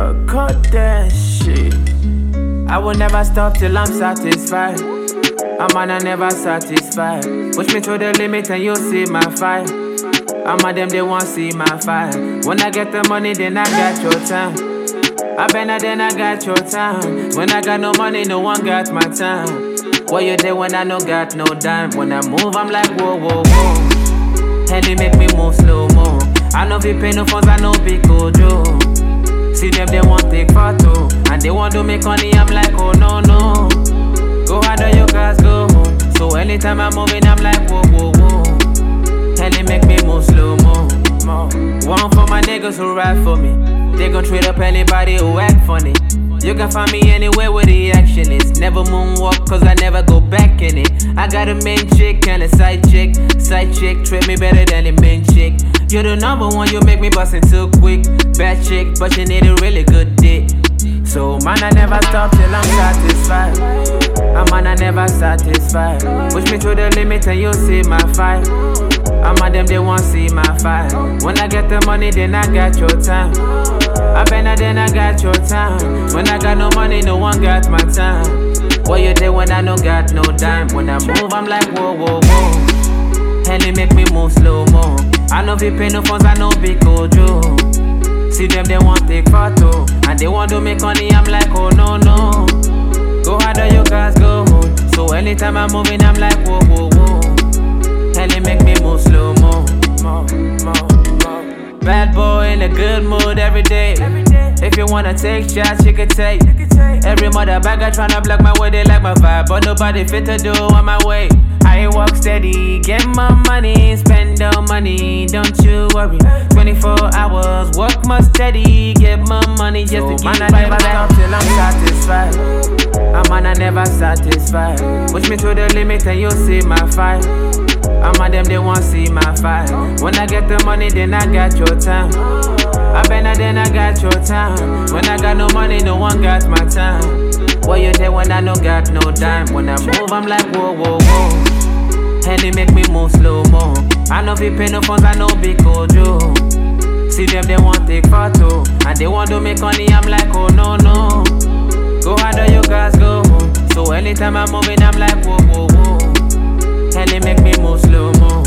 cut that shit. I will never stop till I'm satisfied. I'm on a never satisfied. Push me to the limit and you'll see my fight. I'm on them, they won't see my fight. When I get the money, then I got your time. I better then I got your time. When I got no money, no one got my time. What you do when I no got no dime? When I move, I'm like whoa, whoa, whoa. And they make me move slow-mo. I know if you pay no funds, I know big Joe. See them, they won't take photo. And they want to make money, I'm like, oh no, no. Go harder, you guys go home. So anytime I'm moving, I'm like, whoa, whoa, whoa. And they make me move slow-mo. One for my niggas who ride for me. They gon' trade up anybody who act funny. You can find me anywhere where the action is. Never moonwalk, cause I never go back in it. I got a main chick and a side chick. Side chick treat me better than the main chick. You're the number one, you make me bust it too quick. Bad chick, but you need a really good dick. So man, I never stop till I'm satisfied. I'm on, I never satisfied. Push me to the limit and you'll see my fight. I'm on them, they won't see my fight. When I get the money, then I got your time. I better then I got your time. When I got no money, no one got my time. What you do when I no got no dime? When I move, I'm like whoa, whoa, whoa. And they make me move slow-mo. I know if you pay no funds, I know big Joe. See them, they won't take photo. And they want to make money, I'm like, oh no, no. Go harder, you guys go home. So anytime I'm moving, I'm like, whoa, whoa, whoa. And they make me move slow-mo. Bad boy in a good mood every day. If you wanna take shots, you can take. Every mother bagger tryna block my way, they like my vibe, but nobody fit to do on my way. I walk steady, get my money, spend the money, don't you worry. 24 hours, work more steady, get my money just to keep I never stop till I'm satisfied. I'm on, I never satisfied. Push me to the limit and you'll see my fight. I'm on them, they won't see my fight. When I get the money, then I got your time. I better then I got your time. When I got no money, no one got my time. What you do when I no got no dime? When I move, I'm like whoa, whoa, whoa. And they make me move slow-mo. I know if you pay no funds, I know big Joe. See them, they won't take photo. And they want to make money, I'm like, oh no, no. Go harder, you guys go home. So anytime I'm moving, I'm like, whoa, whoa, whoa. And they make me move slow-mo.